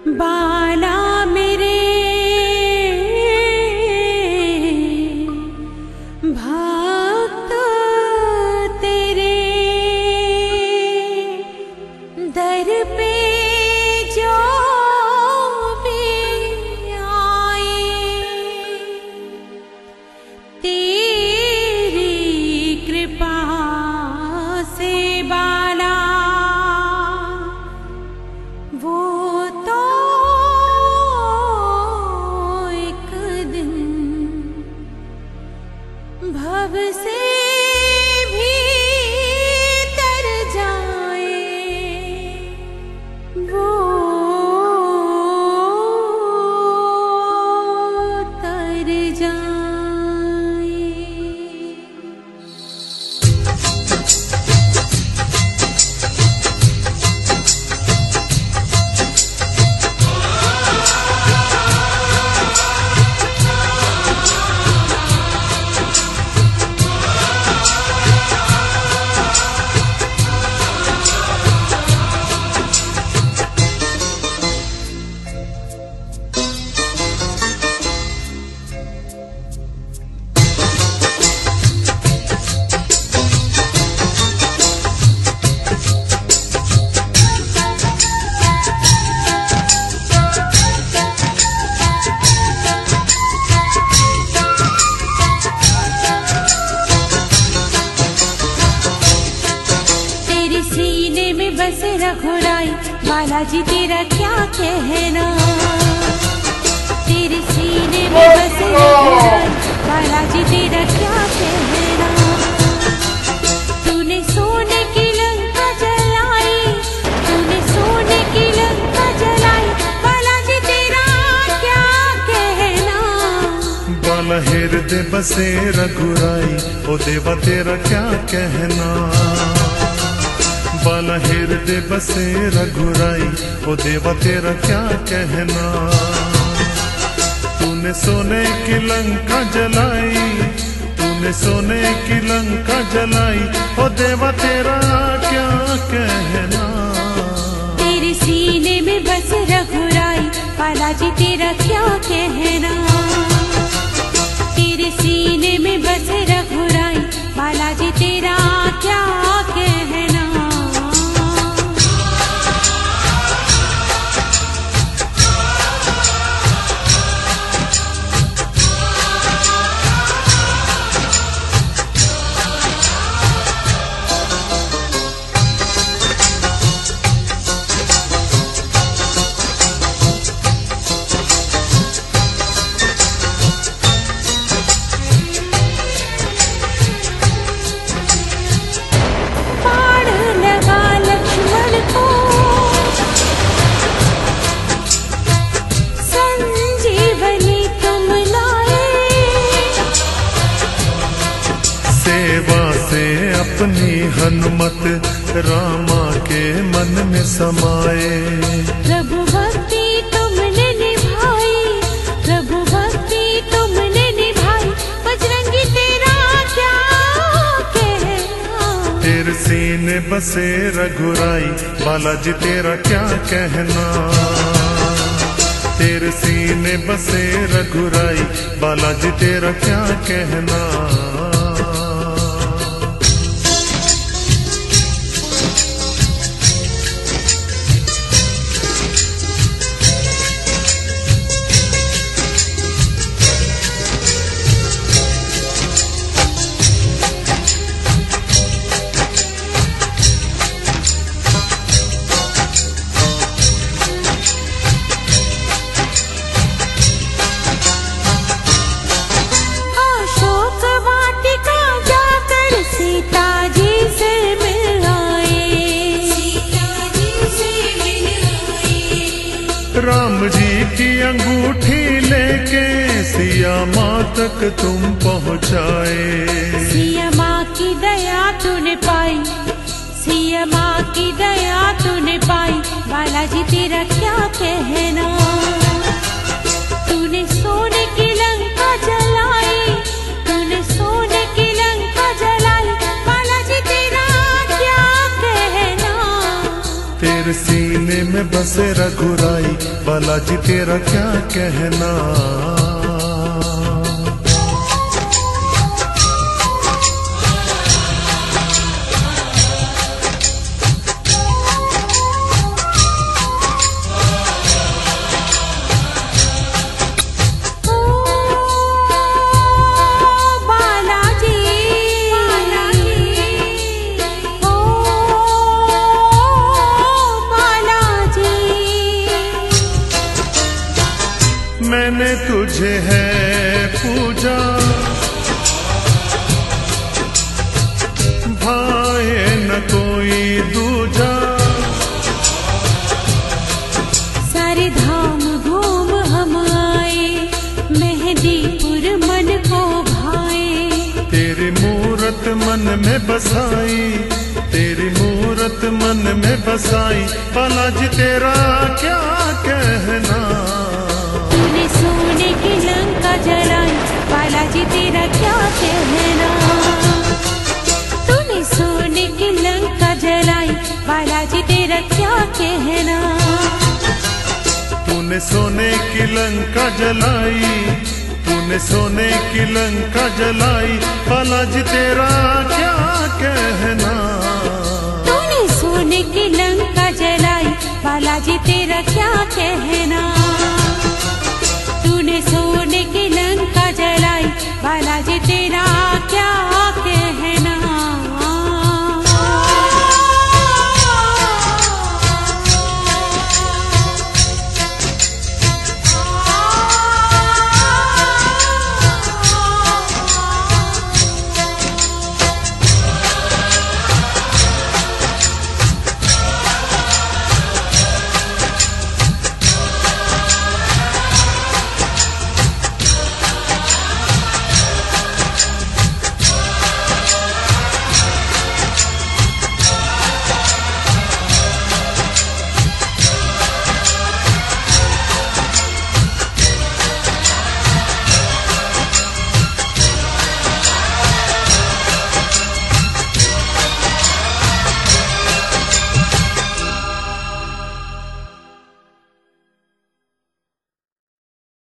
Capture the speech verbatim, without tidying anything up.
बाला मेरे भक्त तेरे दर पे जो भी आए, तेरी कृपा से बाला वो तो एक दिन भव से भी तर जाए, वो तर जाए। बस रघुराई बालाजी तेरा क्या कहना, तेरे सीने में बस रघुराई बालाजी तेरा क्या कहना। तूने सोने की लंका जलाई, तूने सोने की लंका जलाई, बालाजी तेरा क्या कहना। बाला हृदय बसे रघुराई ओ देवा तेरा क्या कहना। बाला हृदय बसे रघुराई ओ देवा तेरा क्या कहना। तूने सोने की लंका जलाई, तूने सोने की लंका जलाई, ओ देवा तेरा क्या कहना। तेरे सीने में बस रघुराई बालाजी तेरा क्या कहना। तेरे सीने में बस रघुराई बालाजी तेरा क्या कहना। अपनी हनुमत रामा के मन में समाए। प्रभु भक्ति तुमने निभाई, प्रभु भक्ति तुमने निभाई, बजरंगी तेरा क्या कहना। तेरे सीने बसे रघुराई बालाजी तेरा क्या कहना। तेरे सीने बसे रघुराई बालाजी तेरा क्या कहना। राम जी की अंगूठी लेके सिया माँ तक तुम पहुँचाए। सिया माँ की दया तूने पाई, सिया माँ की दया तूने पाई, बालाजी तेरा क्या कहना। तूने सोने की लंका जलाई, तूने सोने की लंका जलाई, बालाजी तेरा क्या कहना। तेरे सीने में बसे रघुराई, बालाजी तेरा क्या कहना। मैंने तुझे है पूजा, भाए न कोई दूजा। सारे धाम घूम हम आए, मेहंदीपुर मन को भाए। तेरी मूरत मन में बसाई, तेरी मूरत मन में बसाई, बालाजी तेरा क्या कहना। तूने सोने की लंका जलाई, बालाजी तेरा क्या कहना। तूने सोने की लंका जलाई, बालाजी तेरा क्या कहना। तूने सोने की लंका जलाई, तूने सोने की लंका जलाई, बालाजी तेरा क्या कहना। तूने सोने की लंका जलाई, बालाजी तेरा क्या कहना।